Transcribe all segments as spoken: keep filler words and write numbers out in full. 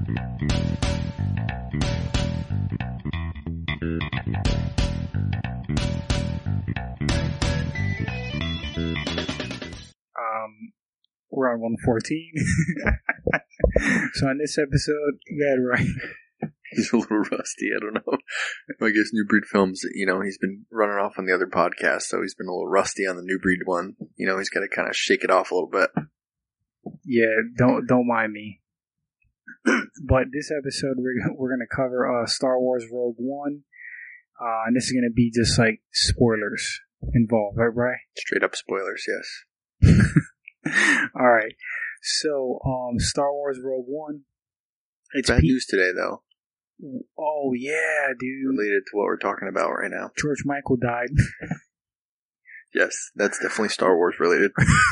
Um, we're on one fourteen. So on this episode, you got it right. He's a little rusty. I don't know. I guess New Breed Films, you know, he's been running off on the other podcast, so he's been a little rusty on the New Breed one. You know, he's got to kind of shake it off a little bit. Yeah, don't don't mind me. But this episode, we're we're gonna cover uh, Star Wars Rogue One, uh, and this is gonna be just like spoilers involved, right, Bri? Straight up spoilers, yes. All right. So, um, Star Wars Rogue One. It's bad P- news today, though. Oh yeah, dude. Related to what we're talking about right now. George Michael died. Yes, that's definitely Star Wars related.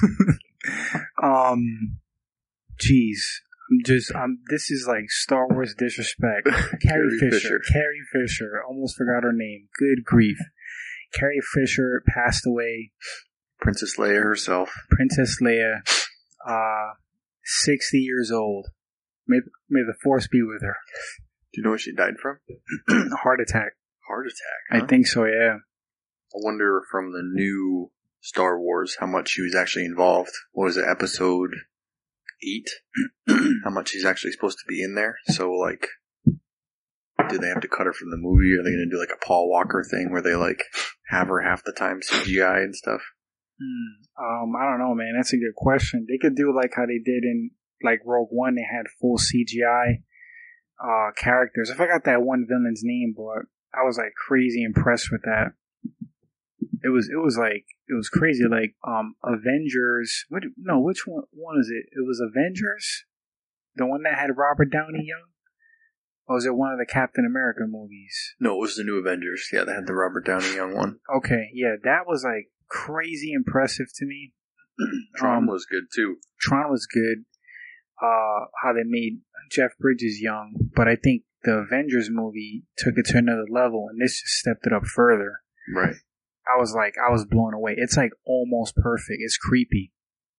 um, jeez, I'm just, I'm. This is like Star Wars disrespect. Carrie, Carrie Fisher. Fisher. Carrie Fisher. Almost forgot her name. Good grief. Carrie Fisher passed away. Princess Leia herself. Princess Leia, uh, sixty years old. May, may the force be with her. Do you know what she died from? Heart attack. Heart attack. Huh? I think so, yeah. I wonder from the new Star Wars how much she was actually involved. What was it, episode eight? How much she's actually supposed to be in there. So, like, do they have to cut her from the movie? Are they going to do, like, a Paul Walker thing where they, like, have her half the time C G I and stuff? Hmm. Um, I don't know, man. That's a good question. They could do like how they did in, like, Rogue One. They had full C G I uh, characters. I forgot that one villain's name, but I was, like, crazy impressed with that. It was, it was like, it was crazy. Like, um, Avengers. What? No, which one, one is it? It was Avengers? The one that had Robert Downey Young? Or was it one of the Captain America movies? No, it was the new Avengers. Yeah, they had the Robert Downey Young one. Okay, yeah, that was, like, crazy impressive to me. Tron um, was good, too. Tron was good. Uh, how they made Jeff Bridges young. But I think the Avengers movie took it to another level, and this just stepped it up further. Right. I was like, I was blown away. It's like almost perfect. It's creepy.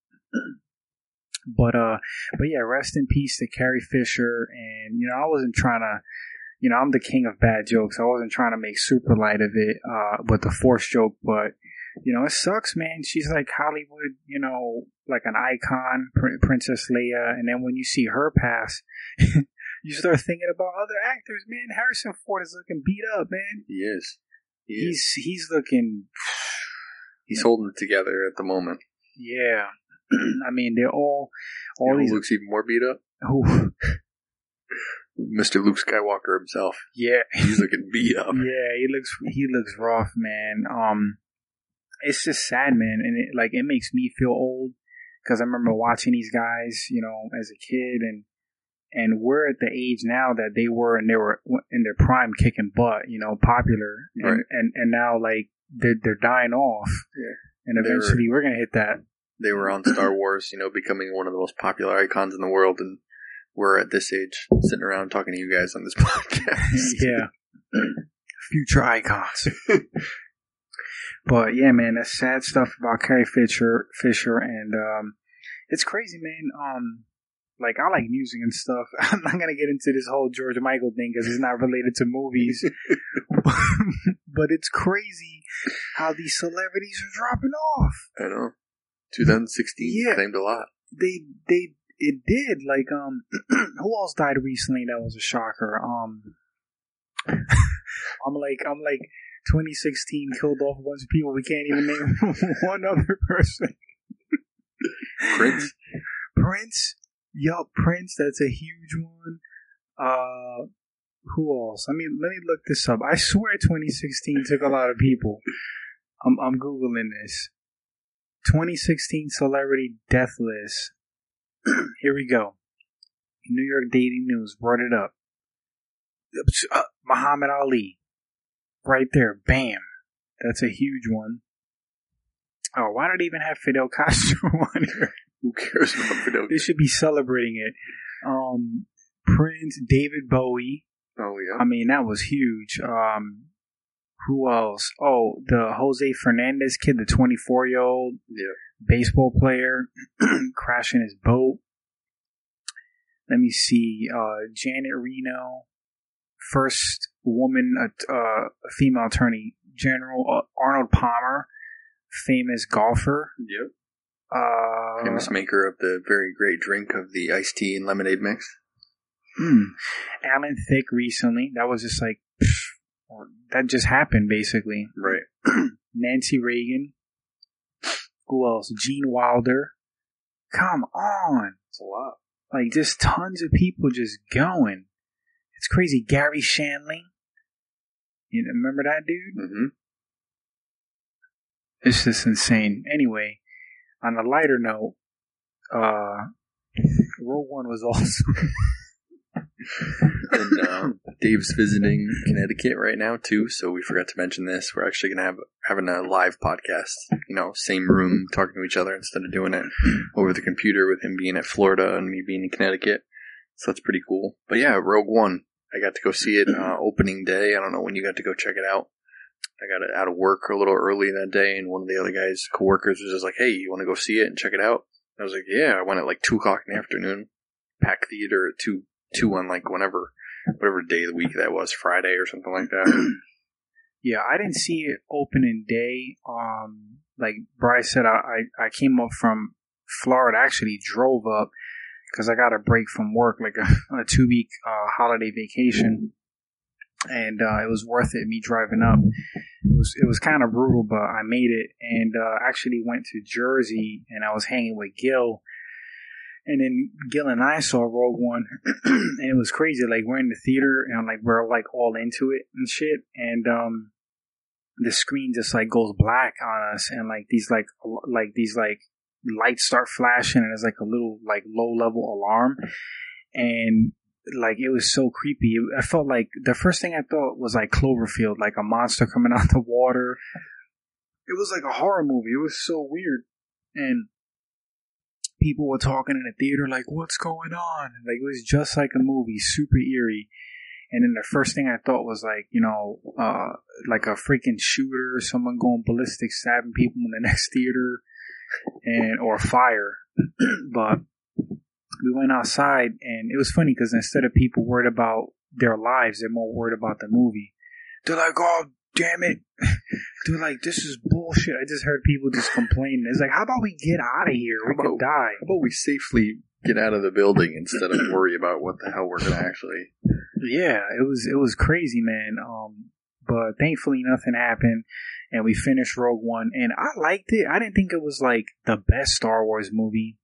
But, uh, but yeah, rest in peace to Carrie Fisher. And, you know, I wasn't trying to, you know, I'm the king of bad jokes. I wasn't trying to make super light of it, uh, with the Force joke. But, you know, it sucks, man. She's like Hollywood, you know, like an icon, Pr- Princess Leia. And then when you see her pass, you start thinking about other actors, man. Harrison Ford is looking beat up, man. He is. He He's, is. he's looking, He's holding it together at the moment. yeah. I mean, they're all, all You know these. who looks even more beat up? Who? Mister Luke Skywalker himself. Yeah. He's looking beat up. Yeah, he looks he looks rough, man. Um, it's just sad, man, and it like it makes me feel old because I remember watching these guys, you know, as a kid, and and we're at the age now that they were, and they were in their prime, kicking butt, you know, popular, and Right. and, and now like they're they're dying off, Yeah. and They were- eventually we're gonna hit that. They were on Star Wars, you know, becoming one of the most popular icons in the world, and we're at this age sitting around talking to you guys on this podcast. Yeah, future icons. But yeah, man, that's sad stuff about Carrie Fisher. Fisher, and um, it's crazy, man. Um, like I like music and stuff. I'm not gonna get into this whole George Michael thing because it's not related to movies. But it's crazy how these celebrities are dropping off. I know. twenty sixteen Yeah. claimed a lot. They they it did like um who else died recently that was a shocker. Um, I'm like I'm like. twenty sixteen killed off a bunch of people. We can't even name one other person. Prince? Prince? Yup, Prince. That's a huge one. Uh, who else? I mean, let me look this up. I swear twenty sixteen took a lot of people. I'm, I'm Googling this. twenty sixteen celebrity death list. Here we go. New York Daily News brought it up. Uh, Muhammad Ali. Right there, bam. That's a huge one. Oh, why did they even have Fidel Castro on here? Who cares about Fidel? They should be celebrating it. Um, Prince, David Bowie. Oh, yeah. I mean, that was huge. Um, who else? Oh, the Jose Fernandez kid, the twenty-four-year-old Yeah. baseball player, crashing his boat. let me see. Uh, Janet Reno, first woman, uh, uh, female attorney general. Uh, Arnold Palmer, famous golfer. Yep. Uh, Famous maker of the very great drink of the iced tea and lemonade mix. Hmm. Alan Thicke recently. That was just like, pff, that just happened basically. Right. Nancy Reagan. Who else? Gene Wilder. Come on. It's a lot. Like, just tons of people just going. It's crazy. Gary Shandling. You remember that dude? Mm-hmm. It's just insane. Anyway, on a lighter note, uh, Rogue One was also... and uh, Dave's visiting Connecticut right now too, so we forgot to mention this. We're actually gonna have having a live podcast. You know, same room, talking to each other instead of doing it over the computer with him being at Florida and me being in Connecticut. So that's pretty cool. But yeah, Rogue One. I got to go see it uh, opening day. I don't know when you got to go check it out. I got it out of work a little early that day, and one of the other guys, coworkers, was just like, "Hey, you want to go see it and check it out?" I was like, "Yeah." I went at like two o'clock in the afternoon. Pack theater at two. Two on like whenever, whatever day of the week that was, Friday or something like that. Yeah, I didn't see it opening day. Um, like Bryce said, I, I, I came up from Florida. I actually drove up because I got a break from work, like a, a two week uh, holiday vacation, and uh, it was worth it. Me driving up, it was it was kind of brutal, but I made it, and uh, actually went to Jersey, and I was hanging with Gil. And then Gil and I saw Rogue One, and it was crazy. Like, we're in the theater, and like we're like all into it and shit. And um, the screen just like goes black on us, and like these like like these like lights start flashing, and there's like a little like low level alarm, and like it was so creepy. I felt like the first thing I thought was like Cloverfield, like a monster coming out the water. It was like a horror movie. It was so weird, and people were talking in the theater like, what's going on? Like, it was just like a movie, super eerie. And then the first thing I thought was like, you know, uh, like a freaking shooter, someone going ballistic, stabbing people in the next theater, and or fire. But we went outside, and it was funny because instead of people worried about their lives, they're more worried about the movie. They're like, oh, damn it. They're like, this is bullshit. I just heard people just complaining. It's like, how about we get out of here? We could die. How about we safely get out of the building instead of worry about what the hell we're going to actually... Yeah, it was it was crazy, man. Um, but thankfully nothing happened, and we finished Rogue One, and I liked it. I didn't think it was like the best Star Wars movie.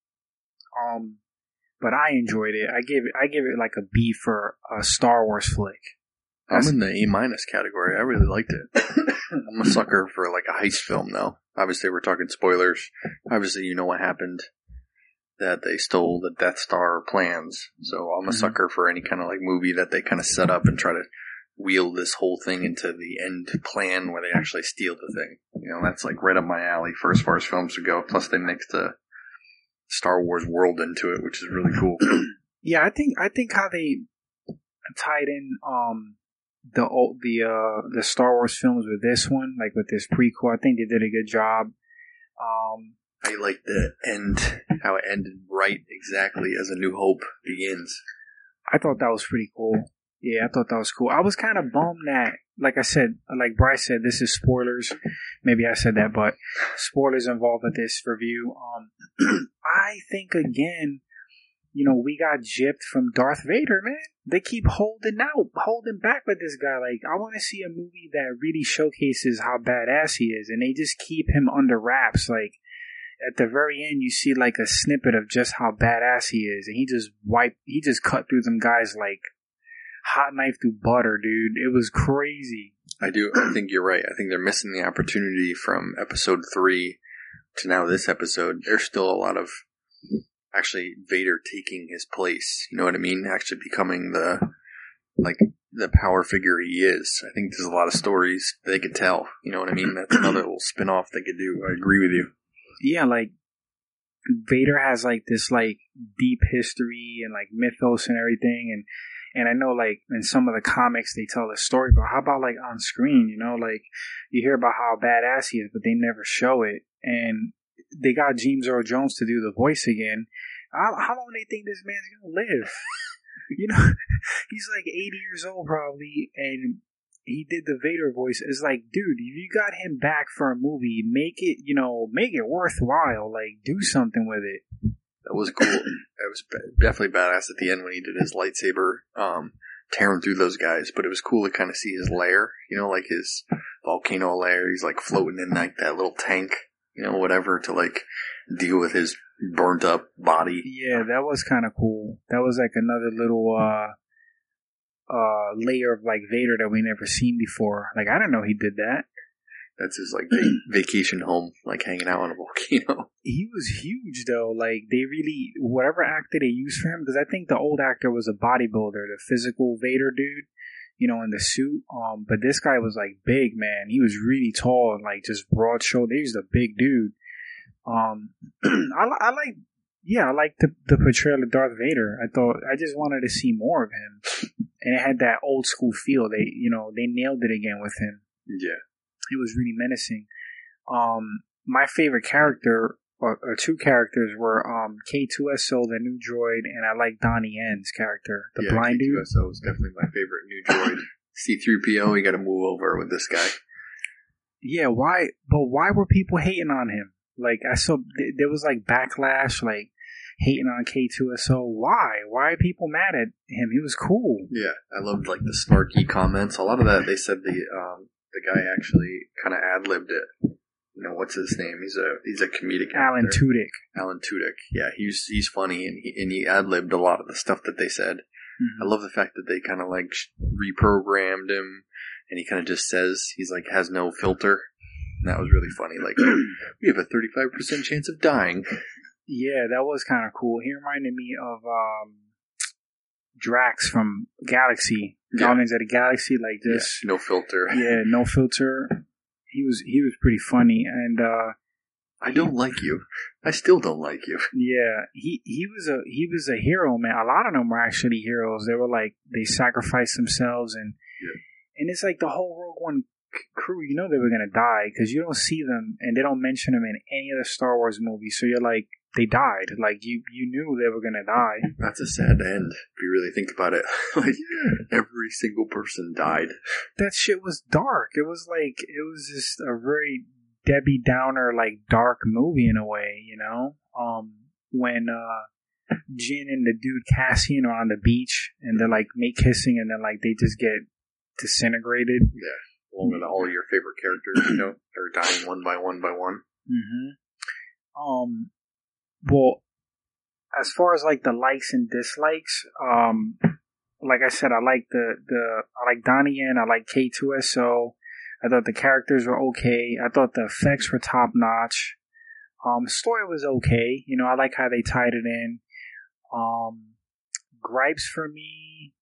Um, but I enjoyed it. I give it I give it like a B for a Star Wars flick. I'm in the A minus category. I really liked it. I'm a sucker for like a heist film, though. Obviously, we're talking spoilers. Obviously, you know what happened. That they stole the Death Star plans. So I'm a mm-hmm. sucker for any kind of like movie that they kind of set up and try to wheel this whole thing into the end plan where they actually steal the thing. You know, that's like right up my alley for as far as films would go. Plus, they mixed the Star Wars world into it, which is really cool. Yeah, I think I think how they tied in um. the the uh the Star Wars films with this one, like with this prequel, I think they did a good job. Um, I like the end, how it ended right exactly as A New Hope begins. I thought that was pretty cool. Yeah, I thought that was cool. I was kind of bummed that, like I said, like Bryce said, this is spoilers. Maybe I said that, but spoilers involved with this review. Um, I think again, you know, we got gypped from Darth Vader, man. They keep holding out, holding back with this guy. Like, I want to see a movie that really showcases how badass he is, and they just keep him under wraps. Like, at the very end, you see like a snippet of just how badass he is, and he just wiped, he just cut through them guys like hot knife through butter, dude. It was crazy. I do. I think you're right. I think they're missing the opportunity from episode three to now this episode. There's still a lot of actually Vader taking his place. You know what I mean? Actually becoming the, like, the power figure he is. I think there's a lot of stories they could tell. You know what I mean? That's another little spin-off they could do. I agree with you. Yeah, like, Vader has, like, this, like, deep history and, like, mythos and everything. And, and I know, like, in some of the comics they tell the story, but how about, like, on screen, you know? Like, you hear about how badass he is, but they never show it. And they got James Earl Jones to do the voice again. How, how long do they think this man's gonna live? You know, he's like eighty years old probably, and he did the Vader voice. It's like, dude, if you got him back for a movie, make it, you know, make it worthwhile. Like, do something with it. That was cool. It was definitely badass at the end when he did his lightsaber, um, tearing through those guys. But it was cool to kind of see his lair, you know, like his volcano lair. He's like floating in like that little tank, you know, whatever, to like deal with his burnt up body. Yeah, that was kind of cool. That was like another little uh, uh, layer of like Vader that we never seen before. Like, I didn't know he did that. That's his like va- vacation home, like hanging out on a volcano. He was huge though. Like, they really, whatever actor they used for him, because I think the old actor was a bodybuilder, the physical Vader dude, you know, in the suit. Um, but this guy was like big, man. He was really tall and like just broad shouldered. He was a big dude. Um, I, I like, yeah, I like the, the portrayal of Darth Vader. I thought, I just wanted to see more of him. And it had that old school feel. They, you know, they nailed it again with him. Yeah. He was really menacing. Um, my favorite character, or, or two characters, were um, K two S O, the new droid, and I like Donnie Yen's character, the yeah, blind K two dude. S O was definitely my favorite new droid. C three P O, you got to move over with this guy. Yeah, why? But why were people hating on him? Like, I saw th- there was like backlash, like hating on K two S O. Why? Why are people mad at him? He was cool. Yeah, I loved like the snarky comments. A lot of that, they said the um, the guy actually kind of ad libbed it. You know, what's his name? He's a he's a comedic Alan actor. Tudyk. Alan Tudyk. Yeah, he's he's funny and he and he ad libbed a lot of the stuff that they said. Mm-hmm. I love the fact that they kind of like reprogrammed him, and he kind of just says he's like has no filter. And that was really funny. Like, we have a thirty-five percent chance of dying. Yeah, that was kind of cool. He reminded me of um, Drax from Galaxy, Yeah. Guardians of the Galaxy. Like this, Yeah, no filter. yeah, no filter. He was he was pretty funny, and uh, I don't like you. I still don't like you. yeah, he he was a he was a hero, man. A lot of them were actually heroes. They were like they sacrificed themselves, and Yeah. and it's like the whole Rogue One crew, you know they were gonna die because you don't see them and they don't mention them in any other Star Wars movie. So you're like, they died. Like you, you knew they were gonna die. That's a sad end if you really think about it. Like every single person died. That shit was dark. It was like it was just a very Debbie Downer, like dark movie in a way. You know, um, when uh, Jin and the dude Cassian are on the beach and they're like make kissing and then like they just get disintegrated. Yeah. Along with all your favorite characters, you know, are dying one by one by one. Mm-hmm. Um, well, as far as like the likes and dislikes, um, like I said, I like the, the, I like Donnie Yen, I like K two S O. I thought the characters were okay. I thought the effects were top notch. Um, story was okay. You know, I like how they tied it in. Um, gripes for me,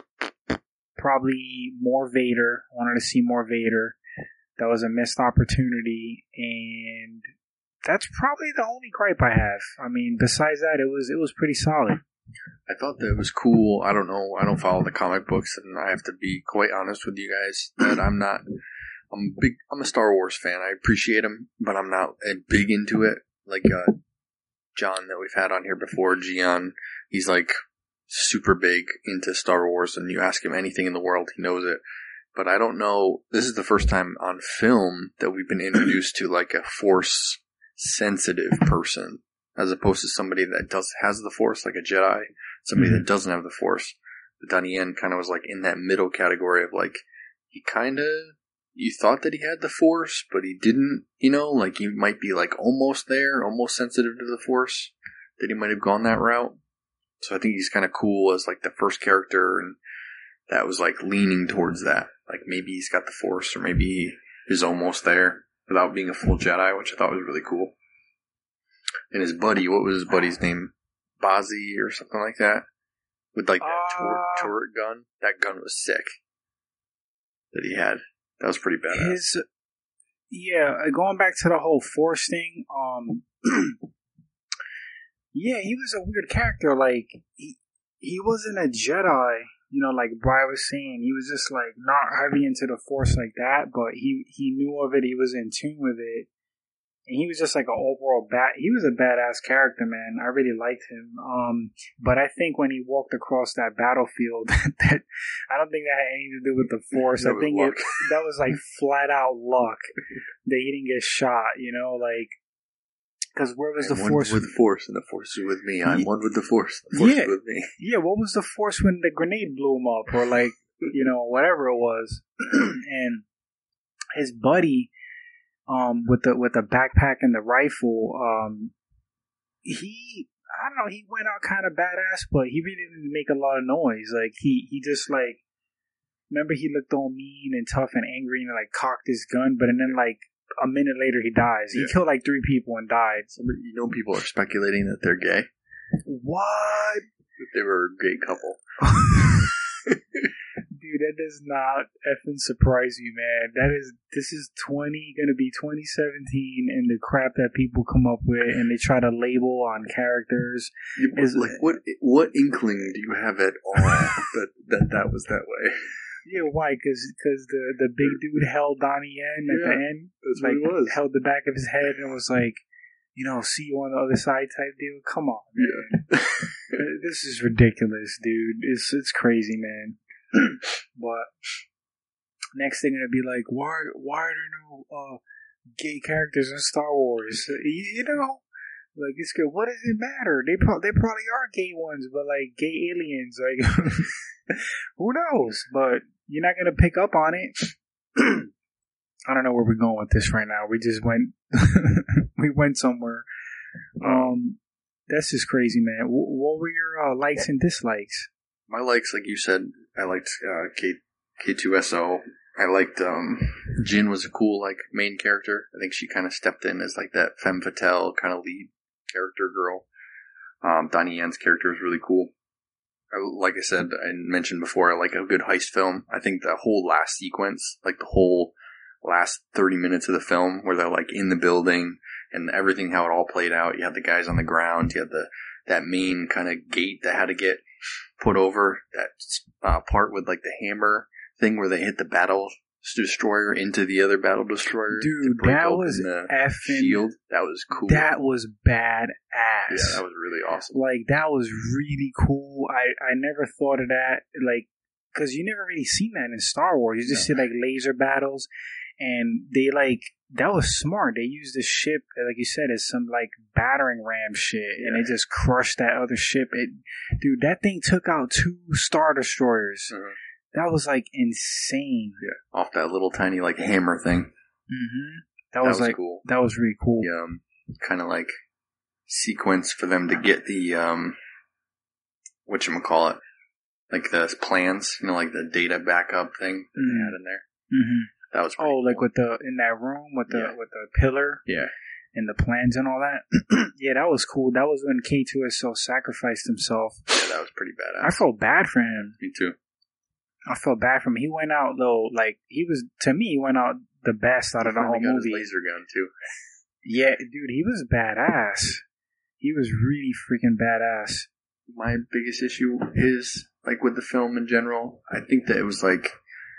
probably more Vader. I wanted to see more Vader. That was a missed opportunity, and that's probably the only gripe I have. I mean, besides that, it was it was pretty solid. I thought that it was cool. I don't know. I don't follow the comic books, and I have to be quite honest with you guys that I'm not. I'm big. I'm a Star Wars fan. I appreciate them, but I'm not uh, big into it. Like uh, John that we've had on here before, Gian. He's like super big into Star Wars, and you ask him anything in the world, he knows it. But I don't know. This is the first time on film that we've been introduced to like a Force sensitive person, as opposed to somebody that does has the Force, like a Jedi. Somebody mm-hmm. that doesn't have the Force. But Donnie Yen kind of was like in that middle category of like he kind of you thought that he had the Force, but he didn't. You know, like he might be like almost there, almost sensitive to the Force. That he might have gone that route. So I think he's kind of cool as like the first character, and that was like leaning towards that. Like maybe he's got the Force, or maybe he is almost there without being a full Jedi, which I thought was really cool. And his buddy, what was his buddy's name? Bazzi or something like that? With like that uh, tur- turret gun. That gun was sick. That he had. That was pretty badass. His, yeah, going back to the whole Force thing, um, yeah, he was a weird character. Like, he, he wasn't a Jedi. You know, like Brian was saying, he was just like not heavy into the Force like that, but he, he knew of it, he was in tune with it. And he was just like an overall bat. He was a badass character, man. I really liked him. Um, but I think when he walked across that battlefield, that I don't think that had anything to do with the Force. I think it, that was like flat out luck that he didn't get shot. You know, like because where was I'm the one Force? with the Force, and the Force is with me. I'm one with the Force. The Force yeah, is with me. Yeah. What was the Force when the grenade blew him up, or like you know whatever it was, and his buddy. Um, with the with the backpack and the rifle, um, he I don't know, he went out kind of badass, but he really didn't make a lot of noise. Like he he just like remember he looked all mean and tough and angry and like cocked his gun, but and then like a minute later he dies. He yeah. killed like three people and died. You know, people are speculating that they're gay. What? That they were a gay couple. Dude, that does not effing surprise me, man. That is, this is twenty, gonna be twenty seventeen, and the crap that people come up with, and they try to label on characters. Yeah, is like, what what inkling do you have at all that, that that was that way? Yeah, why? Because the, the big dude held Donnie Yen at yeah, the end. That's like, what it was. Held the back of his head and was like, you know, see you on the other side type deal. Come on, man. Yeah. This is ridiculous, dude. It's it's crazy, man. But next thing gonna be like, why why are there no uh, gay characters in Star Wars? You, you know, like it's good. What does it matter? They pro- they probably are gay ones, but like gay aliens, like who knows? But you're not gonna pick up on it. I don't know where we're going with this right now. We just went we went somewhere. Um, that's just crazy, man. W- what were your uh, likes and dislikes? My likes, like you said, I liked uh, K K two S O. I liked um, Jin was a cool like main character. I think she kind of stepped in as like that femme fatale kind of lead character girl. Um, Donnie Yen's character was really cool. I, like I said, I mentioned before, I like a good heist film. I think the whole last sequence, like the whole last thirty minutes of the film, where they're like in the building and everything, how it all played out. You had the guys on the ground. You had the that main kind of gate that had to get put over, that uh, part with like the hammer thing where they hit the battle destroyer into the other battle destroyer. Dude, that was effing shield. That was cool. That was badass. Yeah, that was really awesome. Like that was really cool. I I never thought of that. Like, because you never really seen that in Star Wars. You just no. see like laser battles, and they like. That was smart. They used the ship, like you said, as some like battering ram shit, yeah. and they just crushed that other ship. It, dude, that thing took out two Star Destroyers. Mm-hmm. That was like insane. Yeah, off that little tiny like hammer thing. Mm-hmm. That, that was, was like cool. That was really cool. The, um, kind of like sequence for them to get the um, whatchamacallit, like the plans, you know, like the data backup thing that mm-hmm. they had in there. Mm-hmm. That was oh, like cool. with the in that room with the yeah. with the pillar, yeah, and the plans and all that. Yeah, that was cool. That was when K two S O sacrificed himself. Yeah, that was pretty badass. I felt bad for him. Me too. I felt bad for him. He went out though, like he was to me. He went out the best out of the whole got movie. His laser gun too. Yeah, dude, he was badass. He was really freaking badass. My biggest issue is like with the film in general. I think that it was like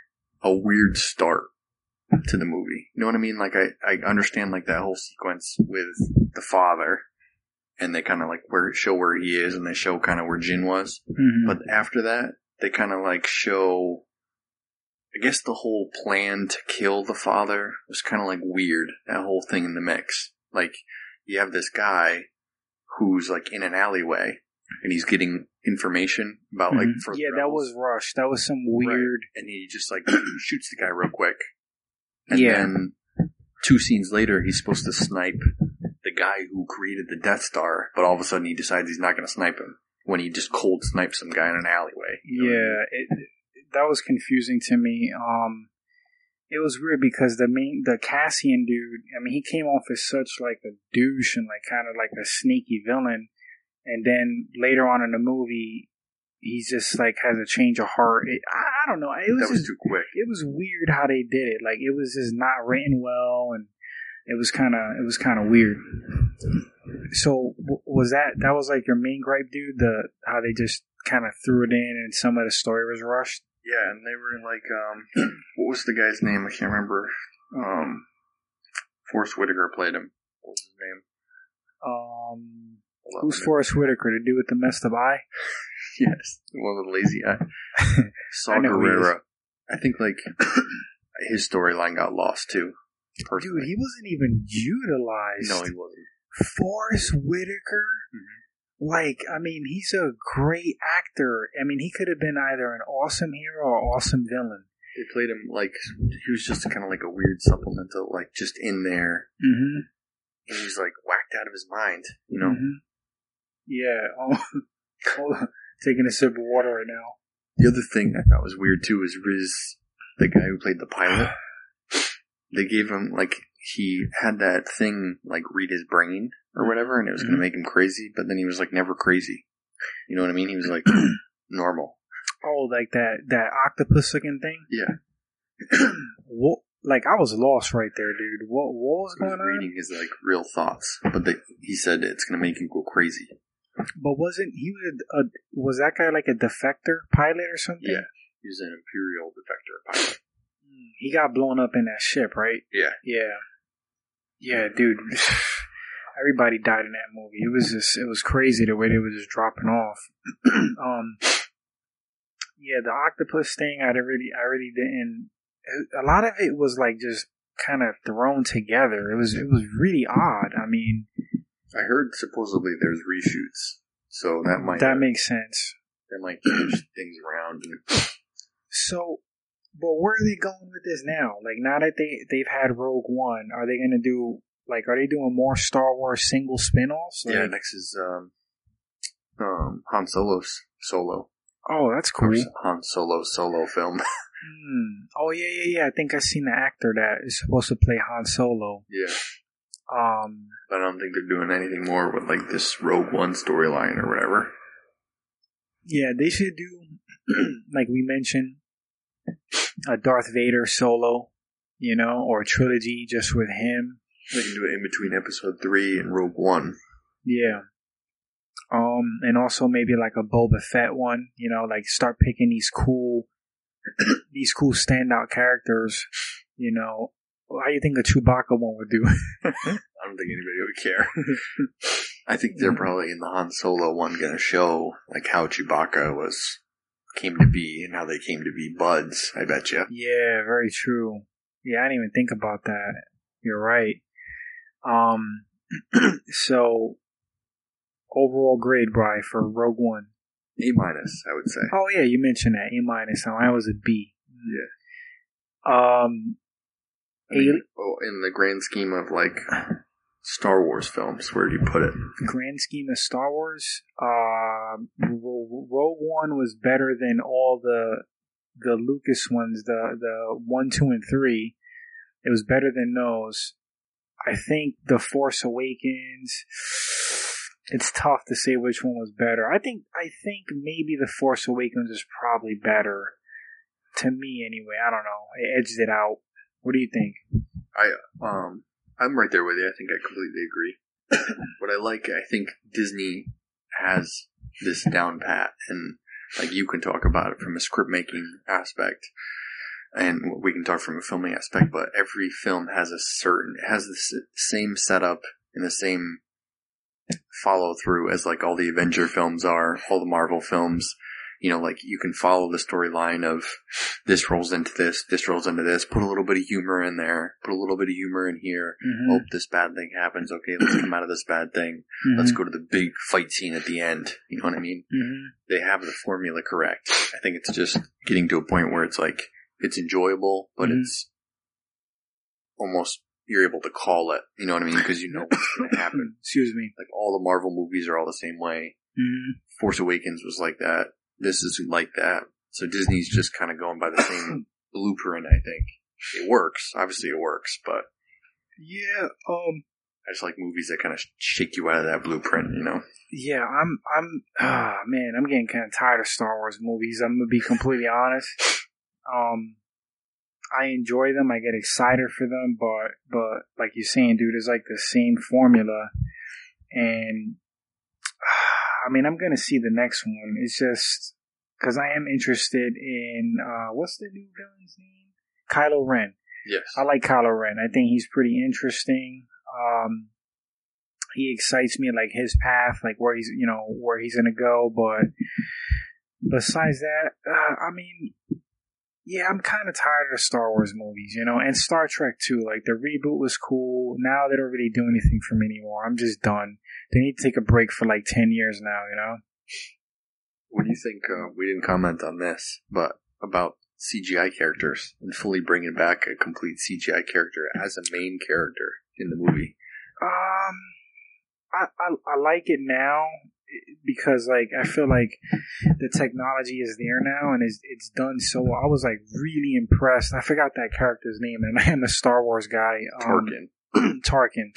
a weird start to the movie. You know what I mean? Like I, I understand like that whole sequence with the father, and they kind of like where show where he is, and they show kind of where Jin was. Mm-hmm. But after that, they kind of like show, I guess the whole plan to kill the father was kind of like weird. That whole thing in the mix. Like you have this guy who's like in an alleyway, and he's getting information about like mm-hmm. yeah, that was rushed. That was some weird, right. And he just like shoots the guy real quick. And yeah. then two scenes later, he's supposed to snipe the guy who created the Death Star, but all of a sudden he decides he's not going to snipe him when he just cold snipes some guy in an alleyway. You know yeah, I mean? it, that was confusing to me. Um, it was weird because the main, the Cassian dude, I mean, he came off as such like a douche and like kind of like a sneaky villain, and then later on in the movie, he's just like has a change of heart. It, I, I don't know. It was, that was just, too quick. It was weird how they did it. Like it was just not written well, and it was kind of it was kind of weird. So w- was that that was like your main gripe, dude? The how they just kind of threw it in, and some of the story was rushed. Yeah, and they were like, um, what was the guy's name? I can't remember. Um, Forrest Whitaker played him. What was his name? Um, Hold on, who's let me- Forrest Whitaker? The dude with the messed up eye? Yes, the one with the lazy eye. Saw I know who he is. Gerrera. I think like his storyline got lost too. Personally. Dude, he wasn't even utilized. No, he wasn't. Forrest Whitaker? Mm-hmm. Like, I mean, he's a great actor. I mean, he could have been either an awesome hero or awesome villain. They played him like he was just kind of like a weird supplemental, like just in there. Mm-hmm. And he's like whacked out of his mind, you know. Mm-hmm. Yeah. Oh, hold on. Taking a sip of water right now. The other thing I thought was weird too is Riz, the guy who played the pilot. They gave him like he had that thing like read his brain or whatever, and it was Mm-hmm. going to make him crazy. But then he was like never crazy. You know what I mean? He was like normal. Oh, like that that octopus looking thing? Yeah. What? Like, I was lost right there, dude. What, what was He was going on? reading his like real thoughts, but they, he said it's going to make you go crazy. But wasn't he was a, was that guy like a defector pilot or something? Yeah, he was an Imperial defector pilot. He got blown up in that ship, right? Yeah. Yeah. Yeah, dude. Everybody died in that movie. It was just, it was crazy the way they were just dropping off. um, yeah, the octopus thing, I really, I really didn't. A lot of it was like just kind of thrown together. It was, it was really odd. I mean, I heard supposedly there's reshoots, so that might that makes sense. that might change things around. And So, but where are they going with this now? Like, now that they they've had Rogue One, are they going to do like, are they doing more Star Wars single spin-offs? Like, yeah, next is um, um, Han Solo's solo. oh, that's Of cool. course, Han Solo solo film. Hmm. Oh yeah, yeah, yeah. I think I seen the actor that is supposed to play Han Solo. Yeah, Um, but I don't think they're doing anything more with like this Rogue One storyline or whatever. yeah, they should do like we mentioned, a Darth Vader solo, you know, or a trilogy just with him. They can do it in between Episode Three and Rogue One. Yeah. Um, and also maybe like a Boba Fett one, you know, like start picking these cool, these cool standout characters, you know. How do you think a Chewbacca one would do? I don't think anybody would care. I think they're probably in the Han Solo one going to show like how Chewbacca was came to be and how they came to be buds. I bet you. Yeah, very true. Yeah, I didn't even think about that. You're right. Um, so overall grade, Bri, for Rogue One. A minus, I would say. Oh yeah, you mentioned that A minus. I was a B. Yeah. Um, I mean, oh, in the grand scheme of like Star Wars films, where do you put it? grand scheme of Star Wars, uh, Rogue One was better than all the the Lucas ones, the the one, two, and three. It was better than those. I think The Force Awakens. It's tough to say which one was better. I think I think maybe The Force Awakens is probably better to me anyway. I don't know. It edged it out. What do you think? I um, I'm right there with you. I think I completely agree. What I like, I think Disney has this down pat, and like you can talk about it from a script making aspect, and we can talk from a filming aspect. But every film has a certain, it has the s- same setup and the same follow through as like all the Avenger films are, all the Marvel films. You know, like you can follow the storyline of this rolls into this, this rolls into this, put a little bit of humor in there, put a little bit of humor in here. Mm-hmm. Hope this bad thing happens. Okay, let's come out of this bad thing. Mm-hmm. Let's go to the big fight scene at the end. You know what I mean? Mm-hmm. They have the formula correct. I think it's just getting to a point where it's like, it's enjoyable, but Mhm. it's almost, you're able to call it. You know what I mean? Because you know what's going to happen. Excuse me. Like all the Marvel movies are all the same way. Mm-hmm. Force Awakens was like that. This is like that. So Disney's just kind of going by the same blueprint, I think. It works. Obviously it works, but Yeah. Um. I just like movies that kind of shake you out of that blueprint, you know? Yeah. I'm. I'm. Ah, man. I'm getting kind of tired of Star Wars movies. I'm gonna be completely honest. Um. I enjoy them. I get excited for them, but but like you're saying, dude, it's like the same formula, and I mean, I'm gonna see the next one. It's just because I am interested in uh, what's the new villain's name? Kylo Ren. Yes. I like Kylo Ren. I think he's pretty interesting. Um, he excites me, like his path, like where he's, you know, where he's gonna go. But besides that, uh, I mean, yeah, I'm kind of tired of Star Wars movies, you know, and Star Trek too. Like the reboot was cool. Now they don't really do anything for me anymore. I'm just done. They need to take a break for like ten years now, you know. What do you think? Uh, we didn't comment on this, but about C G I characters and fully bringing back a complete C G I character as a main character in the movie. Um, I I, I like it now because like I feel like the technology is there now and it's it's done so well. I was like really impressed. I forgot that character's name, and the Star Wars guy, um, Tarkin. Tarkin.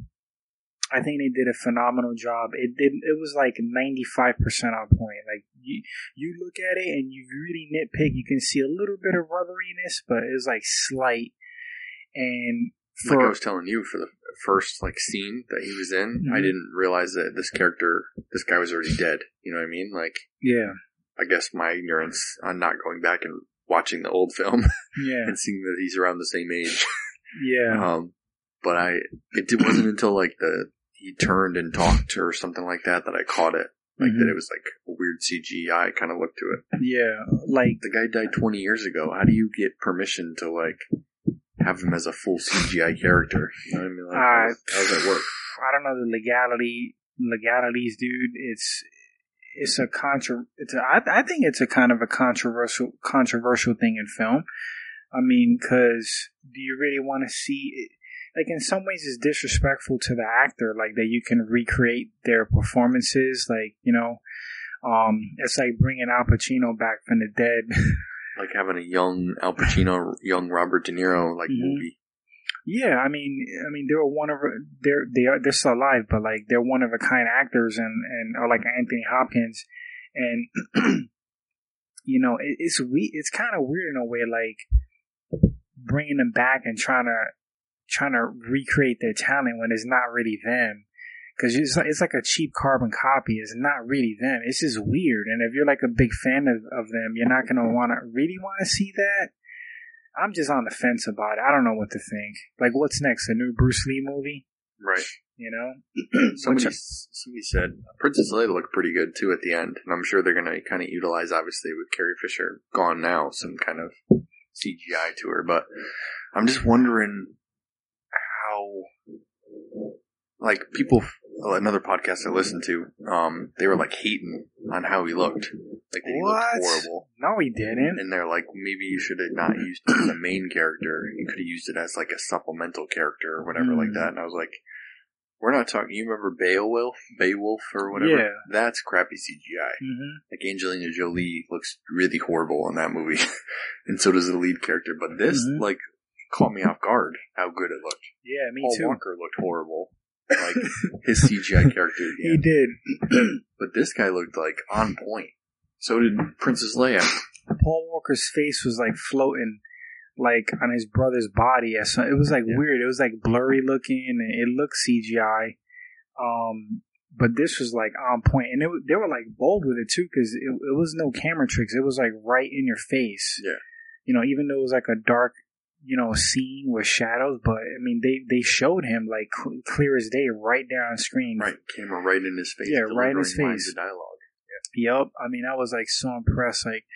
I think they did a phenomenal job. It did. It was like ninety-five percent on point. Like you, you look at it and you really nitpick. You can see a little bit of rubberiness, but it was like slight. And for, like I was telling you, for the first like scene that he was in, mm-hmm. I didn't realize that this character, this guy was already dead. You know what I mean? Like, yeah. I guess my ignorance on not going back and watching the old film, yeah, and seeing that he's around the same age. Yeah. Um, but I, it wasn't until like the he turned and talked or something like that that I caught it. Like mm-hmm. that it was like a weird C G I kind of look to it. Yeah, like the guy died twenty years ago. How do you get permission to like have him as a full C G I character? You know what I mean? Like, uh, how, does, how does that work? I don't know the legality legalities, dude. It's it's a contra. It's a, I, I think it's a kind of a controversial controversial thing in film. I mean, because do you really want to see it? Like, in some ways, it's disrespectful to the actor, like, that you can recreate their performances. Like, you know, um, it's like bringing Al Pacino back from the dead. Like having a young Al Pacino, young Robert De Niro, like, mm-hmm. movie. Yeah, I mean, I mean, they're one of, they're, they are, they're still alive, but, like, they're one of a kind actors, and, and, or like Anthony Hopkins. And, you know, it, it's we, it's kind of weird in a way, like, bringing them back and trying to, trying to recreate their talent when it's not really them, because it's like, it's like a cheap carbon copy. It's not really them. It's just weird. And if you're like a big fan of, of them, you're not gonna want to really want to see that. I'm just on the fence about it. I don't know what to think. Like, what's next? A new Bruce Lee movie? Right. You know. somebody somebody said Princess Leia looked pretty good too at the end, and I'm sure they're gonna kind of utilize, obviously with Carrie Fisher gone now, some kind of C G I to her. But I'm just wondering. Like, people, another podcast I listened to, um, they were like hating on how he looked. Like, that he what? looked horrible. No, he didn't. And they're like, maybe you should have not used it as a main character. You could have used it as like a supplemental character or whatever mm. like that. And I was like, we're not talking, you remember Beowulf? Beowulf or whatever? Yeah. That's crappy C G I. Mm-hmm. Like, Angelina Jolie looks really horrible in that movie. And so does the lead character. But this, mm-hmm. like, caught me off guard how good it looked. Yeah, me Paul too. Walker looked horrible. Like, his C G I character again. He did. But this guy looked like on point. So did Princess Leia. Paul Walker's face was like floating, like on his brother's body. It was like yeah. weird. It was like blurry looking, and it looked C G I. Um, but this was like on point, and it, they were like bold with it too, because it, it was no camera tricks. It was like right in your face. Yeah. You know, even though it was like a dark, you know, scene with shadows, but I mean, they, they showed him like cl- clear as day, right there on screen. Right, camera right in his face. Yeah, right in his face. The dialogue. Yeah. Yep. I mean, I was like so impressed. Like,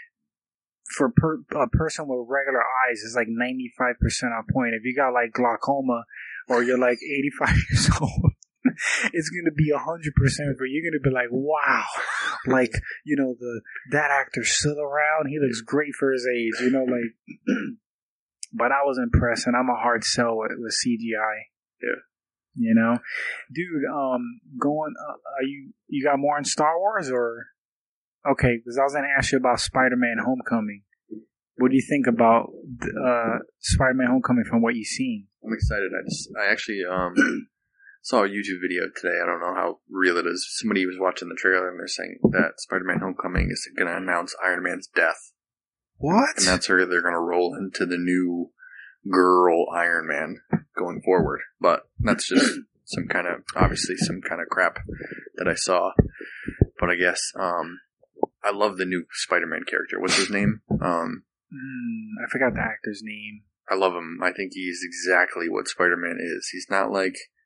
for per- a person with regular eyes, it's like ninety-five percent on point. If you got like glaucoma, or you're like eighty-five years old, it's gonna be a hundred percent for you. You're gonna be like, wow, like, you know, the that actor's still around. He looks great for his age. You know, like. But I was impressed, and I'm a hard sell with, with C G I. Yeah. You know? Dude, um, going, uh, are you, you got more in Star Wars, or? Okay, because I was going to ask you about Spider-Man Homecoming. What do you think about, uh, Spider-Man Homecoming from what you've seen? I'm excited. I just, I actually, um, saw a YouTube video today. I don't know how real it is. Somebody was watching the trailer, and they're saying that Spider-Man Homecoming is going to announce Iron Man's death. What? And that's where they're going to roll into the new girl Iron Man going forward. But that's just some kind of, obviously some kind of crap that I saw. But I guess, um, I love the new Spider-Man character. What's his name? Um, mm, I forgot the actor's name. I love him. I think he's exactly what Spider-Man is. He's not like,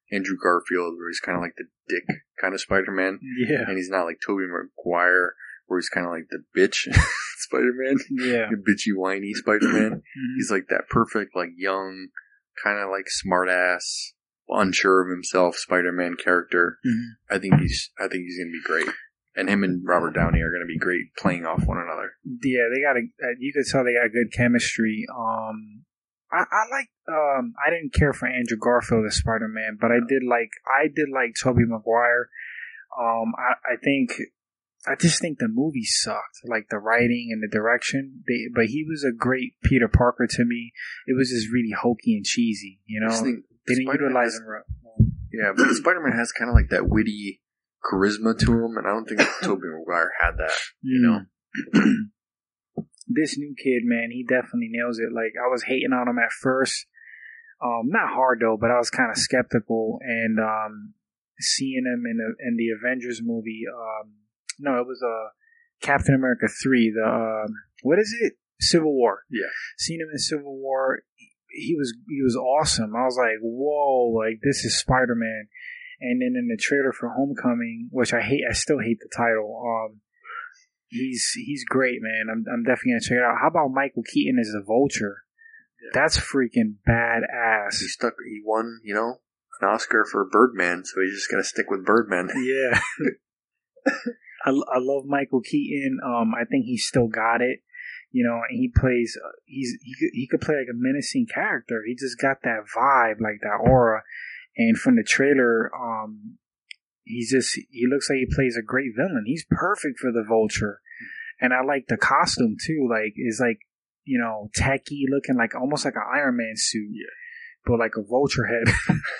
Andrew Garfield, where he's kind of like the dick kind of Spider-Man. Yeah. And he's not like Tobey Maguire, where he's kind of like the bitch Spider-Man. Yeah. The bitchy, whiny Spider-Man. Mm-hmm. He's like that perfect, like young, kind of like smart-ass, unsure of himself Spider-Man character. Mm-hmm. I think he's, I think he's going to be great. And him and Robert Downey are going to be great playing off one another. Yeah, they got a, you could tell they got good chemistry. Um, I, I like, um, I didn't care for Andrew Garfield as Spider-Man, but I did like, I did like Tobey Maguire. Um, I, I think, I just think the movie sucked, like the writing and the direction. They, but he was a great Peter Parker to me. It was just really hokey and cheesy, you know? They didn't Spider-Man utilize has, him right. Yeah, but Spider-Man has kind of like that witty charisma to him, and I don't think Tobey Maguire had that, you know? This new kid, man, he definitely nails it. Like, I was hating on him at first. Um, not hard, though, but I was kind of skeptical. And um, seeing him in the, in the Avengers movie, um, no, it was uh, Captain America three, the, um, what is it? Civil War. Yeah. Seeing him in Civil War, he was he was awesome. I was like, whoa, like, this is Spider-Man. And then in the trailer for Homecoming, which I hate, I still hate the title, um, He's he's great, man. I'm I'm definitely gonna check it out. How about Michael Keaton as the Vulture? Yeah. That's freaking badass. He stuck. He won, you know, an Oscar for Birdman, so he's just gonna stick with Birdman. Yeah. I I love Michael Keaton. Um, I think he's still got it. You know, and he plays. Uh, he's he could, he could play like a menacing character. He just got that vibe, like that aura. And from the trailer, um. He's just, he looks like he plays a great villain. He's perfect for the Vulture. And I like the costume too. Like, it's like, you know, tacky looking, like almost like an Iron Man suit. Yeah. But like a vulture head.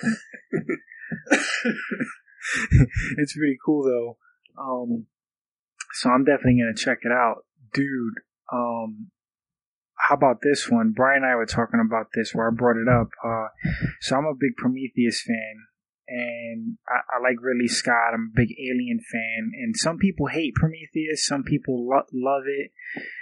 It's pretty cool though. Um, so I'm definitely going to check it out. Dude, um, how about this one? Brian and I were talking about this where I brought it up. Uh, so I'm a big Prometheus fan. And I, I like Ridley Scott. I'm a big Alien fan. And some people hate Prometheus. Some people lo- love it.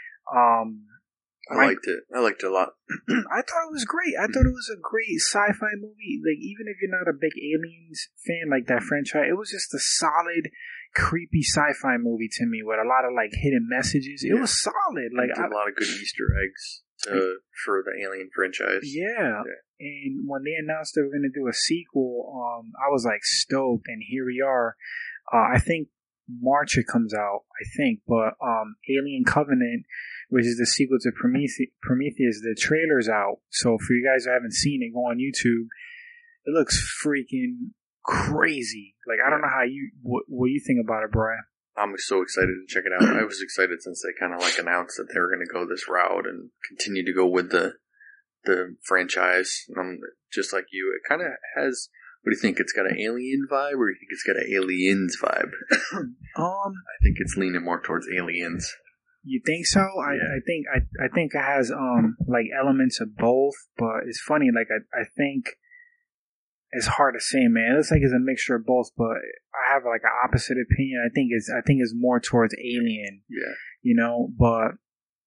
Um, I liked it. I liked it a lot. I thought it was great. I thought it was a great sci-fi movie. Like, even if you're not a big Aliens fan, like that franchise, it was just a solid, creepy sci-fi movie to me with a lot of, like, hidden messages. It yeah. was solid. Like I, a lot of good Easter eggs to, for the Alien franchise. Yeah. yeah. And when they announced they were going to do a sequel, um, I was like stoked, and here we are. Uh, I think March it comes out, I think, but um, Alien Covenant, which is the sequel to Promethe- Prometheus, the trailer's out. So for you guys who haven't seen it, go on YouTube. It looks freaking crazy. Like, I don't know how you, what, what you think about it, Brian. I'm so excited to check it out. I was excited since they kind of like announced that they were going to go this route and continue to go with the the franchise. Um, just like you, it kind of has. What do you think? It's got an alien vibe, or do you think it's got an aliens vibe? um, I think it's leaning more towards aliens. You think so? I, yeah. I think I I think it has um like elements of both, but it's funny. Like I I think it's hard to say, man. It looks like it's a mixture of both, but I have like an opposite opinion. I think it's I think it's more towards alien. Yeah. You know, but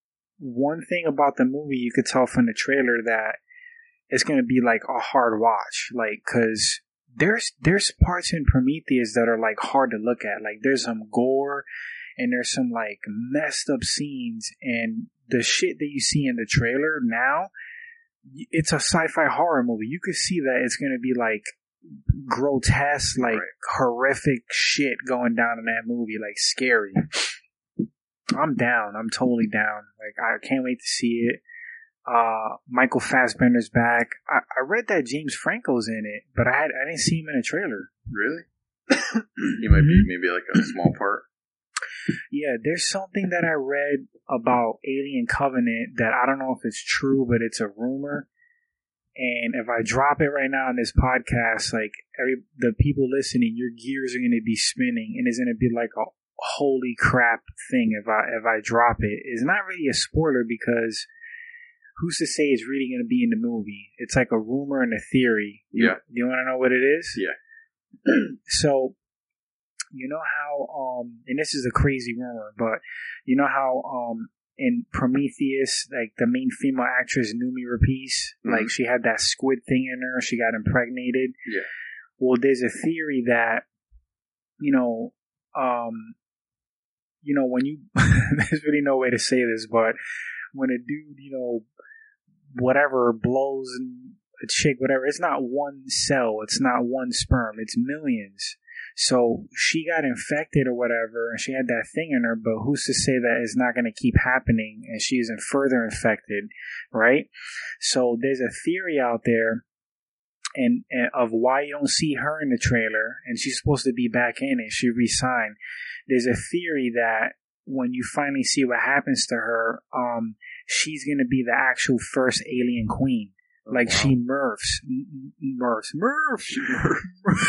one thing about the movie, you could tell from the trailer that it's going to be like a hard watch, like, cause there's, there's parts in Prometheus that are like hard to look at. Like, there's some gore and there's some like messed up scenes, and the shit that you see in the trailer now, it's a sci-fi horror movie. You could see that it's going to be like grotesque, like right. horrific shit going down in that movie, like scary. I'm down. I'm totally down. Like, I can't wait to see it. Uh, Michael Fassbender's back. I, I read that James Franco's in it, but I had I didn't see him in a trailer. Really? He might be maybe like a small part. Yeah, there's something that I read about Alien Covenant that I don't know if it's true, but it's a rumor. And if I drop it right now on this podcast, like every the people listening, your gears are going to be spinning, and it's going to be like a holy crap thing if I if I drop it. It's not really a spoiler because who's to say it's really going to be in the movie? It's like a rumor and a theory. You, yeah. Do you want to know what it is? Yeah. So, you know how, um, and this is a crazy rumor, but you know how um, in Prometheus, like the main female actress, Noomi Rapace, mm-hmm. like she had that squid thing in her, she got impregnated. Yeah. Well, there's a theory that, you know, um, you know, when you, there's really no way to say this, but when a dude, you know, whatever blows a chick, whatever, it's not one cell, it's not one sperm, it's millions. So she got infected or whatever, and she had that thing in her, but who's to say that it's not going to keep happening and she isn't further infected, right? So there's a theory out there and, and of why you don't see her in the trailer, and she's supposed to be back in it. She resigned. There's a theory that when you finally see what happens to her, um, she's going to be the actual first alien queen. Like, wow. She Murphs. Murphs. Murphs. She Murphs.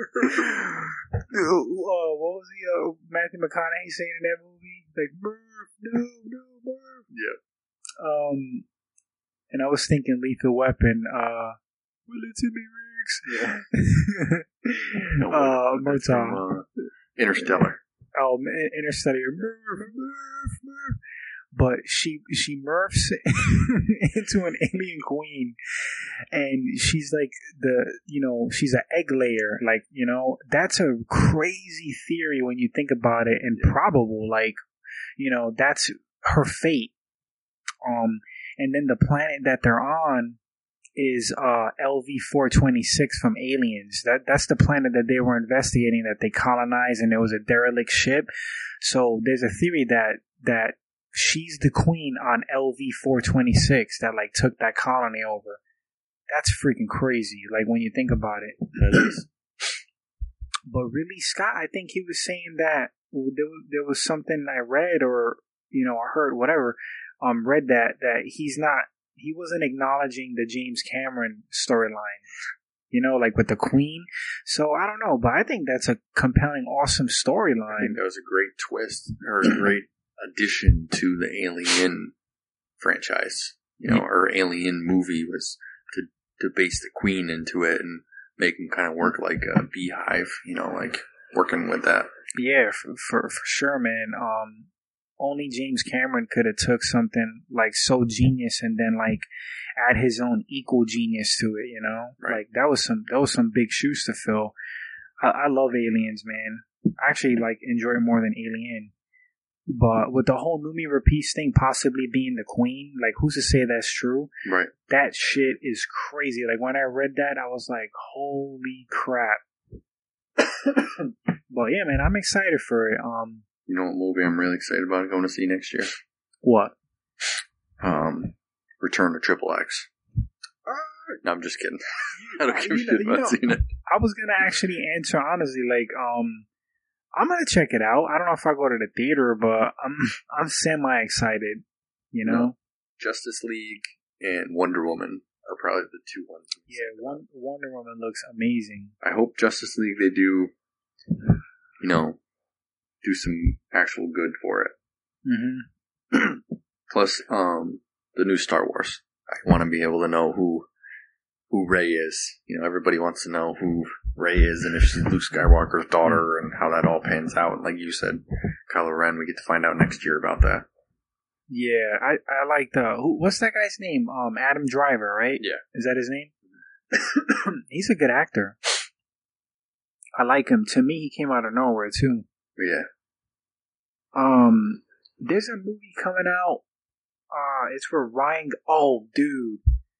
uh, what was the uh, Matthew McConaughey saying in that movie? Like, Murph, no, no, Murph. Yeah. Um, and I was thinking Lethal Weapon, uh, Will it to me, Riggs? Yeah. no, uh, Murtaugh. Uh, Interstellar. Oh, Interstellar. Murph, Murph, Murph. But she she Murphs into an alien queen, and she's like the, you know, she's an egg layer. Like, you know, that's a crazy theory when you think about it, and probable. Like, you know, that's her fate. Um, and then the planet that they're on is uh L V four twenty-six from Aliens. That that's the planet that they were investigating, that they colonized, and it was a derelict ship. So there's a theory that that she's the queen on L V four twenty-six that like took that colony over. That's freaking crazy. Like, when you think about it. That is. But really, Scott, I think he was saying that well, there was, there was something I read or, you know, I heard, whatever. Um, read that that he's not. He wasn't acknowledging the James Cameron storyline, you know, like with the Queen. So I don't know, but I think that's a compelling, awesome storyline. I think that was a great twist, or a great addition to the Alien franchise, you know, or Alien movie, was to to base the Queen into it and make him kind of work like a beehive, you know, like working with that. Yeah, for for, for sure, man. Um. Only James Cameron could have took something like so genius and then like add his own equal genius to it, you know? Right. Like that was some that was some big shoes to fill. I, I love Aliens, man. I actually like enjoy it more than Alien. But with the whole Noomi Rapace thing possibly being the queen, like, who's to say that's true? Right. That shit is crazy. Like, when I read that, I was like, holy crap. But yeah, man, I'm excited for it. Um You know what movie I'm really excited about going to see next year? What? Um, Return to Triple X. Uh, no, I'm just kidding. I don't give a shit about seeing it. I was gonna actually answer honestly, like, um, I'm gonna check it out. I don't know if I go to the theater, but I'm I'm semi excited. You know, no. Justice League and Wonder Woman are probably the two ones. Yeah, one, Wonder Woman looks amazing. I hope Justice League, they do, you know, do some actual good for it. Mm-hmm. Plus, um, the new Star Wars. I want to be able to know who who Rey is. You know, everybody wants to know who Rey is and if she's Luke Skywalker's daughter and how that all pans out. And like you said, Kylo Ren, we get to find out next year about that. Yeah, I, I like the... Who, what's that guy's name? Um, Adam Driver, right? Yeah. Is that his name? He's a good actor. I like him. To me, he came out of nowhere, too. Yeah. Um, there's a movie coming out. Uh, it's for Ryan. Oh, dude.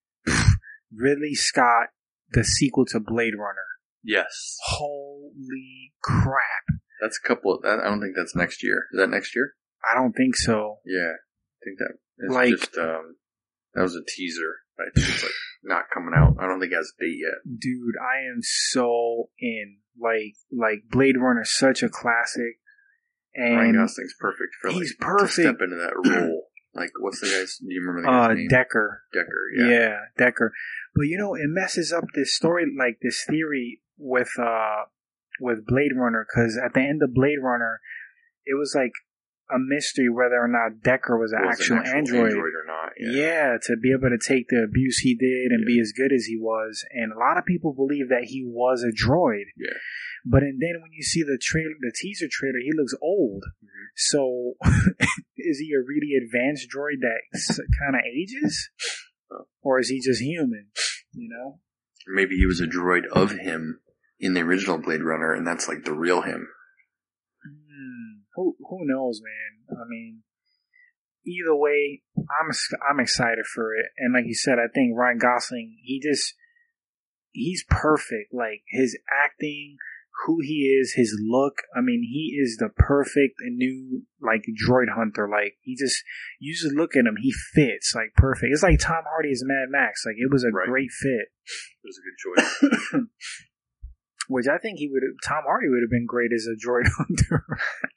Ridley Scott, the sequel to Blade Runner. Yes. Holy crap. That's a couple of, that, I don't think that's next year. Is that next year? I don't think so. Yeah. I think that is like, just, um, that was a teaser. I think it's like not coming out. I don't think it has a date yet. Dude, I am so in. Like, like Blade Runner, such a classic. And Ryan Gosling's perfect for like he's perfect. to step into that role. Like, what's the guy's? Do you remember the guy's uh, name? Decker. Decker, yeah. Yeah, Decker. But you know, it messes up this story, like this theory with uh with Blade Runner, because at the end of Blade Runner, it was like a mystery whether or not Decker was an, was actual, an actual android. android or not. Yeah. yeah, to be able to take the abuse he did and yeah. be as good as he was, and a lot of people believe that he was a droid. Yeah. But and then when you see the trailer, the teaser trailer, he looks old. Mm-hmm. So, is he a really advanced droid that kind of ages, oh. or is he just human? You know, maybe he was a droid of him in the original Blade Runner, and that's like the real him. Hmm. Who who knows, man? I mean, either way, I'm I'm excited for it. And like you said, I think Ryan Gosling, he just he's perfect. Like his acting, who he is, his look. I mean, he is the perfect new like droid hunter. Like he just, you just look at him, he fits like perfect. It's like Tom Hardy as Mad Max. Like it was a right. great fit. It was a good choice. Which I think he would have, Tom Hardy would have been great as a droid hunter.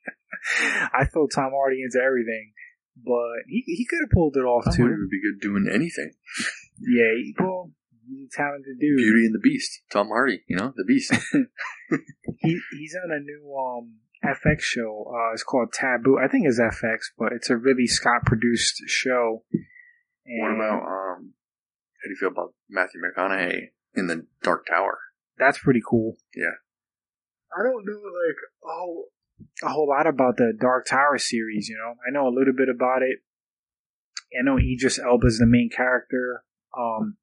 I throw Tom Hardy into everything, but he he could have pulled it off Tom too. Hardy would be good doing anything. Yeah, he, well, he's a talented dude. Beauty and the Beast. Tom Hardy, you know, the Beast. he he's on a new um F X show. Uh, it's called Taboo. I think it's F X, but it's a really Scott produced show. And what about um? How do you feel about Matthew McConaughey in the Dark Tower? That's pretty cool. Yeah. I don't know like oh a whole lot about the Dark Tower series. You know, I know a little bit about it. I know Idris Elba's the main character. Um.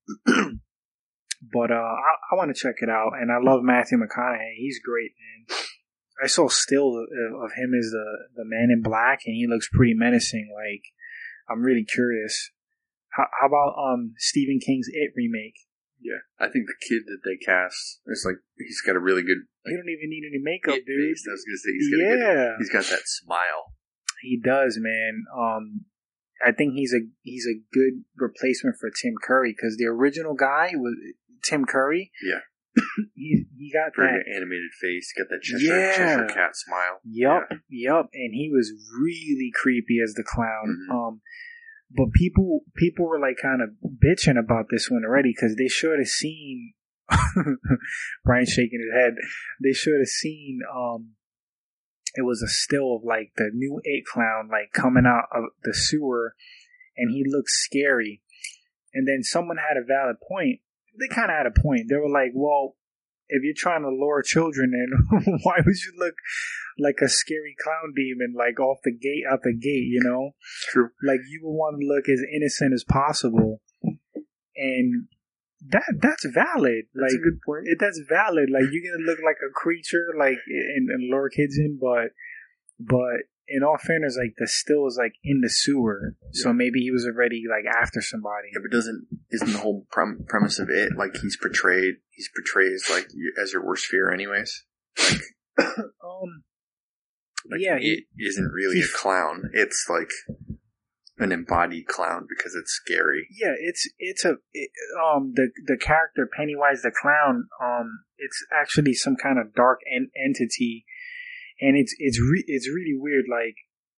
But uh, I, I want to check it out, and I love Matthew McConaughey. He's great, man. I saw still of him as the, the Man in Black, and he looks pretty menacing. Like, I'm really curious. How, how about um Stephen King's It remake? Yeah, I think the kid that they cast, it's like he's got a really good. Like, he don't even need any makeup, it, dude. I was gonna say he's got yeah, a good, he's got that smile. He does, man. Um, I think he's a he's a good replacement for Tim Curry because the original guy was Tim Curry. Yeah. he he got Very that animated face, got that Cheshire, yeah. Cheshire cat smile. Yep, yeah. yep, and he was really creepy as the clown. Mm-hmm. Um, but people people were like kind of bitching about this one already because they should have seen Brian shaking his head. They should have seen um, it was a still of like the new It clown like coming out of the sewer, and he looked scary. And then someone had a valid point. They kind of had a point. They were like, well, if you're trying to lure children in, why would you look like a scary clown demon, like off the gate, out the gate, you know? True. Like you would want to look as innocent as possible. And that that's valid. That's like, a good point. It, that's valid. Like you're going to look like a creature, like, and, and lure kids in, but, but, in all fairness, like the still is like in the sewer, so yeah. maybe he was already like after somebody. Yeah, but doesn't isn't the whole prem- premise of It like he's portrayed? He's portrayed as like as your worst fear, anyways. Like, um, like yeah, he, it isn't really a clown. It's like an embodied clown because it's scary. Yeah, it's it's a it, um the the character Pennywise the clown. Um, it's actually some kind of dark en- entity. And it's it's re- it's really weird. Like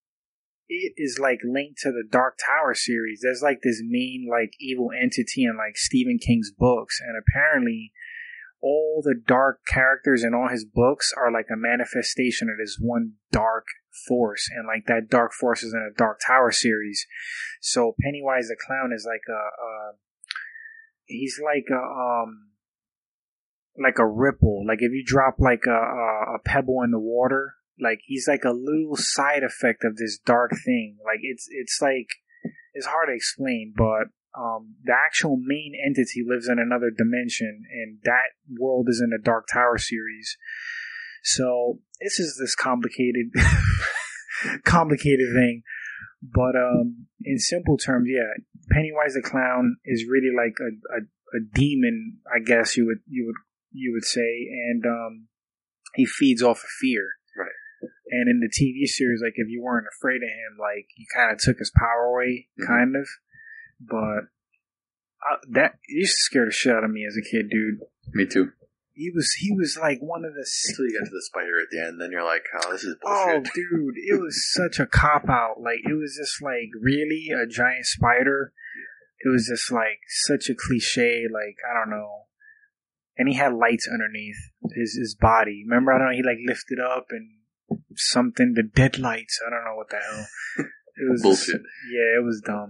it is like linked to the Dark Tower series. There's like this main like evil entity in like Stephen King's books, and apparently all the dark characters in all his books are like a manifestation of this one dark force, and like that dark force is in a Dark Tower series. So Pennywise the clown is like a, a he's like a um. like a ripple. Like if you drop like a, a, a pebble in the water, like he's like a little side effect of this dark thing. Like it's it's like it's hard to explain, but um, the actual main entity lives in another dimension, and that world is in the Dark Tower series. So this is this complicated, complicated thing. But um, in simple terms, yeah, Pennywise the clown is really like a, a, a demon, I guess you would you would. you would say, and um, he feeds off of fear. Right. And in the T V series, like, if you weren't afraid of him, like, you kind of took his power away, mm-hmm. kind of. But I, that, it used to scare the shit out of me as a kid, dude. Me too. He was, he was like one of the... Until you get to the spider at the end, then you're like, oh, this is Oh, bullshit. dude, it was such a cop-out. Like, it was just like, really? A giant spider? It was just like, such a cliche, like, I don't know. And he had lights underneath his, his body. Remember, I don't know, he like lifted up and something, the dead lights. I don't know what the hell. It was bullshit. Just, yeah, it was dumb.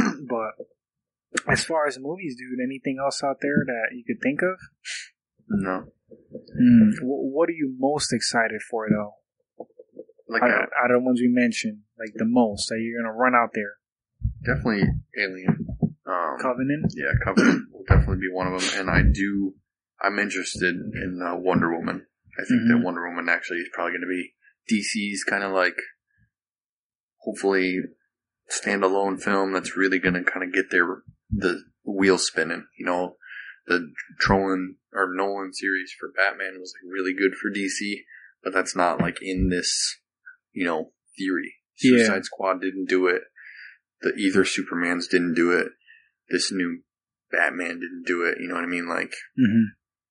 But as far as movies, dude, anything else out there that you could think of? No. Mm. What are you most excited for, though? Like out, a, out of the ones we mentioned, like the most that you're gonna run out there. Definitely Alien. Um, Covenant. Yeah, Covenant will definitely be one of them, and I do. I'm interested in uh, Wonder Woman. I think mm-hmm. that Wonder Woman actually is probably going to be D C's kind of like, hopefully, standalone film that's really going to kind of get their the wheel spinning. You know, the Nolan or Nolan series for Batman was like really good for D C, but that's not like in this, you know, theory. Suicide yeah. Squad didn't do it. The either Supermans didn't do it. This new Batman didn't do it. You know what I mean? Like, mm-hmm.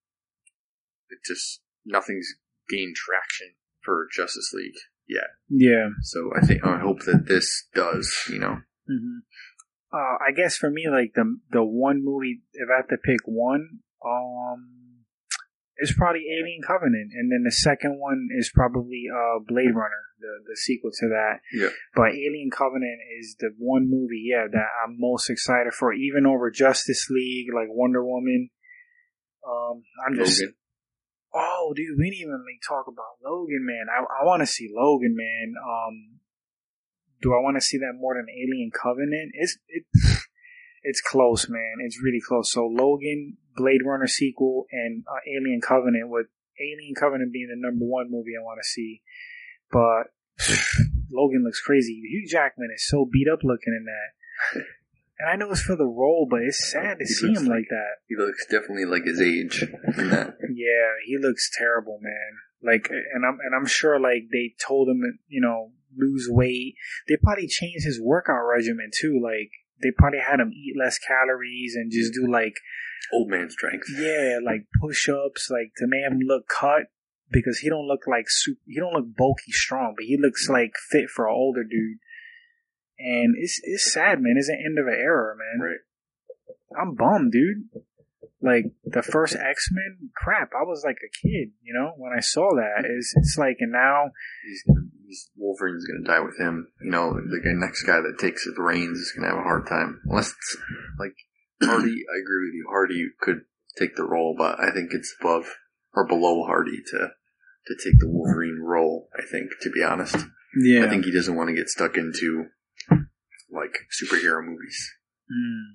it just nothing's gained traction for Justice League yet. Yeah. So I think I hope that this does. You know. Mm-hmm. Uh, I guess for me, like the the one movie, if I have to pick one, um, it's probably Alien Covenant, and then the second one is probably uh Blade Runner, the the sequel to that. Yeah. But Alien Covenant is the one movie, yeah, that I'm most excited for, even over Justice League, like Wonder Woman. Um, I'm just. Logan. Oh, dude, we didn't even like talk about Logan, man. I I want to see Logan, man. Um. Do I want to see that more than Alien Covenant? It's it, it's close, man. It's really close. So Logan, Blade Runner sequel, and uh, Alien Covenant, with Alien Covenant being the number one movie I want to see. But Logan looks crazy. Hugh Jackman is so beat up looking in that. And I know it's for the role, but it's sad to he see him like, like that. He looks definitely like his age in that. Yeah, he looks terrible, man. Like, and I'm and I'm sure like they told him, you know, lose weight. They probably changed his workout regimen too. Like they probably had him eat less calories and just do like old man strength. Yeah, like push ups, like to make him look cut, because he don't look like super, he don't look bulky strong, but he looks like fit for an older dude. And it's it's sad, man. It's the end of an era, man. Right. I'm bummed, dude. Like, the first X-Men, crap, I was like a kid, you know, when I saw that. It's, it's like, and now... He's gonna, he's, Wolverine's going to die with him. You know, the guy, next guy that takes the reins is going to have a hard time. Unless it's, like, Hardy, I agree with you. Hardy could take the role, but I think it's above or below Hardy to, to take the Wolverine role, I think, to be honest. Yeah. I think he doesn't want to get stuck into, like, superhero movies. Hmm.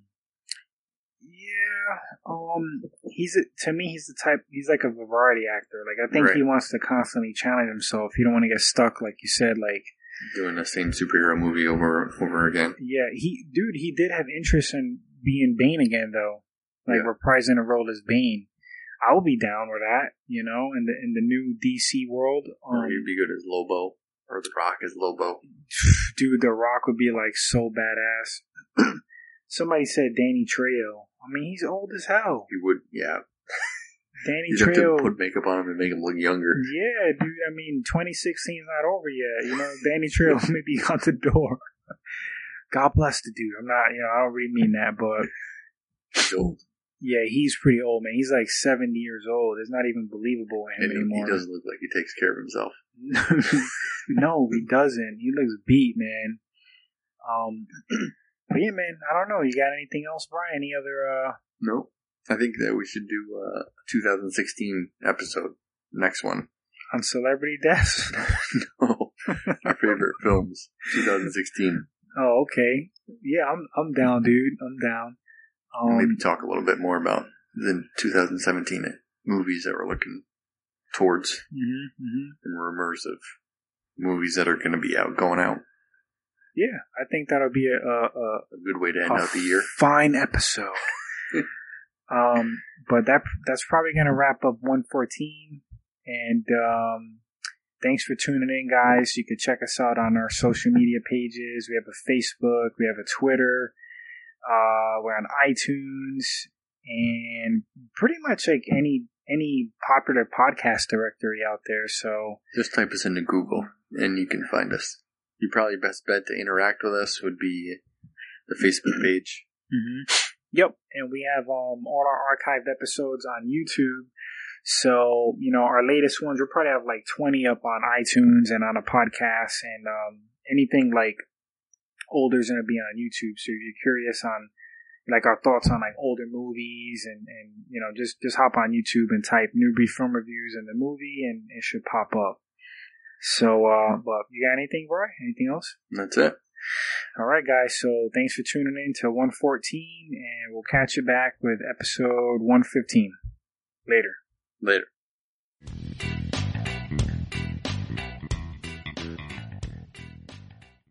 Yeah, um, he's a, to me, he's the type. He's like a variety actor. Like I think right. he wants to constantly challenge himself. He don't want to get stuck, like you said, like doing the same superhero movie over over again. Yeah, he, dude, he did have interest in being Bane again, though. Like yeah. reprising a role as Bane. I would be down with that. You know, in the in the new D C world, um, or he'd be good as Lobo, or The Rock as Lobo. Dude, The Rock would be like so badass. Somebody said Danny Trejo. I mean, he's old as hell. He would, yeah. Danny You'd Trejo. have to put makeup on him and make him look younger. Yeah, dude. I mean, twenty sixteen is not over yet. You know, Danny Trejo may be out the door. God bless the dude. I'm not, you know, I don't really mean that, but. He's old. Yeah, he's pretty old, man. He's like seventy years old. It's not even believable in him and anymore. He doesn't look like he takes care of himself. No, he doesn't. He looks beat, man. Um. But yeah, man, I don't know. You got anything else, Brian? Any other, uh... No. I think that we should do a twenty sixteen episode. Next one. On celebrity deaths? No. Our favorite films. twenty sixteen. Oh, okay. Yeah, I'm I'm down, dude. I'm down. Um, maybe talk a little bit more about the twenty seventeen movies that we're looking towards. Mm-hmm, mm-hmm. And rumors of movies that are going to be out, going out. Yeah, I think that'll be a a, a, a good way to end out the year. Fine episode. um, but that that's probably gonna wrap up one fourteen. And um, thanks for tuning in, guys. You can check us out on our social media pages. We have a Facebook, we have a Twitter. Uh, we're on iTunes, and pretty much like any any popular podcast directory out there. So just type us into Google, and you can find us. Your probably best bet to interact with us would be the Facebook page. Mm-hmm. Yep, and we have um, all our archived episodes on YouTube. So, you know, our latest ones, we'll probably have like twenty up on iTunes and on a podcast, and um, anything like older is going to be on YouTube. So if you're curious on like our thoughts on like older movies, and, and you know, just, just hop on YouTube and type newbie film reviews in the movie, and it should pop up. So, uh, but you got anything, Brian? Anything else? That's it. All right, guys. So thanks for tuning in to one fourteen, and we'll catch you back with episode one fifteen. Later. Later.